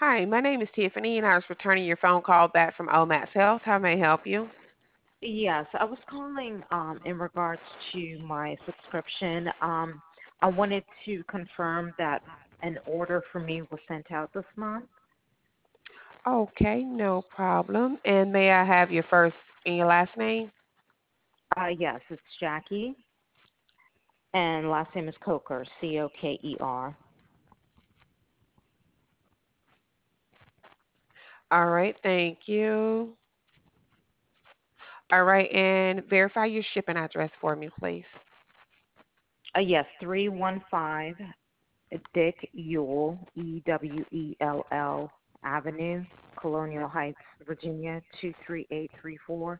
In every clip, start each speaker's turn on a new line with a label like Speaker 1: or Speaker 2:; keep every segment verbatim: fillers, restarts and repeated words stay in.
Speaker 1: Hi, my name is Tiffany, and I was returning your phone call back from Omax Health. How may I help you?
Speaker 2: Yes, I was calling um, in regards to my subscription. Um, I wanted to confirm that an order for me was sent out this month.
Speaker 1: Okay, no problem. And may I have your first and your last name?
Speaker 2: Uh, yes, it's Jackie, and last name is Coker, C O K E R.
Speaker 1: All right, thank you. All right, and verify your shipping address for me, please.
Speaker 2: Uh, yes, three one five Dick Ewell, E W E L L Avenue, Colonial Heights, Virginia, two three eight three four.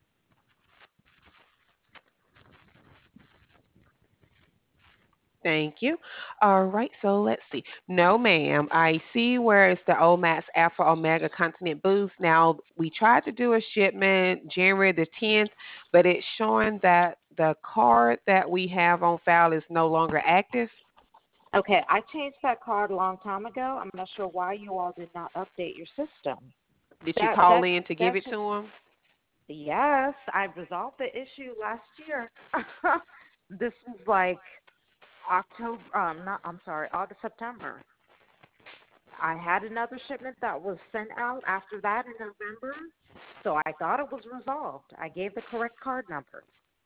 Speaker 1: Thank you. All right, so let's see. No, ma'am. I see where it's the Omax Alpha Omega Continent Boost. Now, we tried to do a shipment January the tenth, but it's showing that the card that we have on file is no longer active.
Speaker 2: Okay, I changed that card a long time ago. I'm not sure why you all did not update your system.
Speaker 1: Did you
Speaker 2: That
Speaker 1: call
Speaker 2: that
Speaker 1: in to give
Speaker 2: that
Speaker 1: it
Speaker 2: should
Speaker 1: to him?
Speaker 2: yes, I resolved the issue last year. This was like October. Um, not. I'm sorry, August, September. I had another shipment that was sent out after that in November, so I thought it was resolved. I gave the correct card number.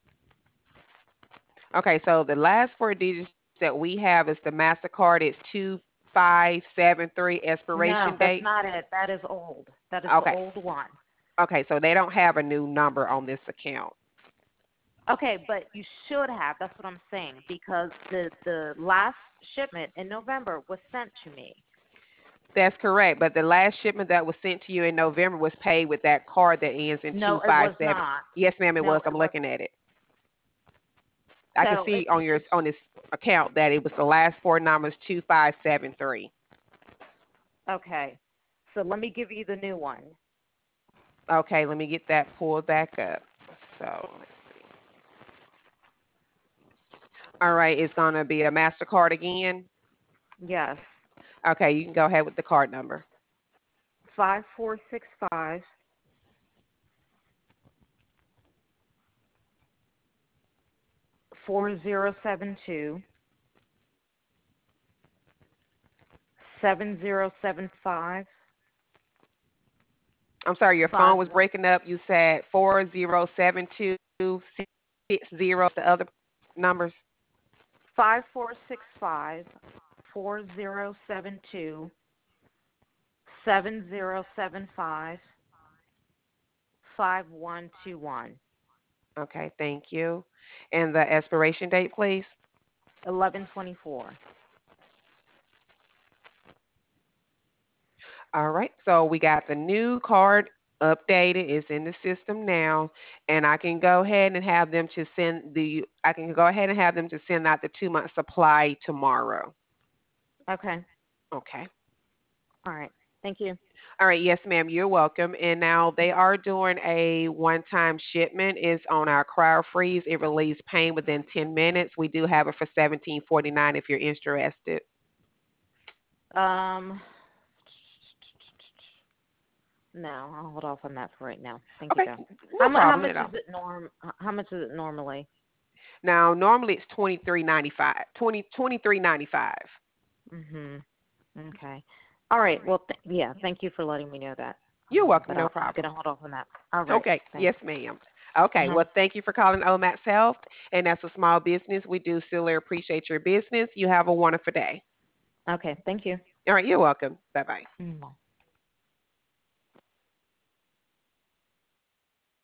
Speaker 1: Okay, so the last four digits that we have is the MasterCard. It's two five seven three
Speaker 2: No,
Speaker 1: expiration
Speaker 2: that's
Speaker 1: date.
Speaker 2: not it. That is old. That is the
Speaker 1: Okay,
Speaker 2: old one.
Speaker 1: okay, so they don't have a new number on this account.
Speaker 2: Okay, but you should have. That's what I'm saying because the the last shipment in November was sent to me.
Speaker 1: That's correct, but the last shipment that was sent to you in November was paid with that card that ends in
Speaker 2: No, it was
Speaker 1: two five seven.
Speaker 2: not.
Speaker 1: Yes, ma'am, it was.
Speaker 2: No,
Speaker 1: I'm
Speaker 2: it
Speaker 1: looking
Speaker 2: wasn't.
Speaker 1: at it. I can
Speaker 2: So
Speaker 1: see
Speaker 2: it,
Speaker 1: on your
Speaker 2: it's
Speaker 1: on this account that it was the last four numbers two five seven three.
Speaker 2: okay. So let me give you the new one.
Speaker 1: Okay, let me get that pulled back up. So, all right, it's gonna be a Mastercard again.
Speaker 2: Yes,
Speaker 1: Okay, you can go ahead with the card number.
Speaker 2: five four six five four zero seven two seven zero seven five
Speaker 1: I'm sorry, your phone
Speaker 2: five
Speaker 1: was
Speaker 2: one
Speaker 1: breaking up. You said four zero seven two six zero. The other numbers.
Speaker 2: five four six five four zero seven two seven zero seven five five one two one.
Speaker 1: Okay, thank you. And the expiration date, please.
Speaker 2: Eleven twenty four.
Speaker 1: All right, so we got the new card updated. It's in the system now, and I can go ahead and have them to send the. I can go ahead and have them to send out the two month supply tomorrow.
Speaker 2: Okay.
Speaker 1: Okay.
Speaker 2: All right. Thank you.
Speaker 1: All right, yes, ma'am. You're welcome. And now they are doing a one-time shipment. It's on our cryo freeze. It relieves pain within ten minutes. We do have it for seventeen forty-nine if you're interested.
Speaker 2: Um, no, I'll hold off on that for right now. Thank you,
Speaker 1: Okay,
Speaker 2: though. How
Speaker 1: no
Speaker 2: mu- How
Speaker 1: problem
Speaker 2: much
Speaker 1: at all.
Speaker 2: is it norm? How much is it normally?
Speaker 1: Now, normally it's twenty-three ninety-five. twenty twenty-three ninety-five.
Speaker 2: Mhm. Okay. All right. Well, th- yeah. Thank you for letting me know that.
Speaker 1: You're
Speaker 2: Um,
Speaker 1: welcome,
Speaker 2: but
Speaker 1: no
Speaker 2: I'll, I'm
Speaker 1: problem.
Speaker 2: gonna hold off on that. All right.
Speaker 1: Okay,
Speaker 2: Thanks.
Speaker 1: yes, ma'am. Okay,
Speaker 2: Uh-huh.
Speaker 1: well, thank you for calling Omax Health, and that's a small business. We do still appreciate your business. You have a wonderful day.
Speaker 2: Okay. Thank you.
Speaker 1: All right, you're welcome. Bye bye.
Speaker 2: Mm.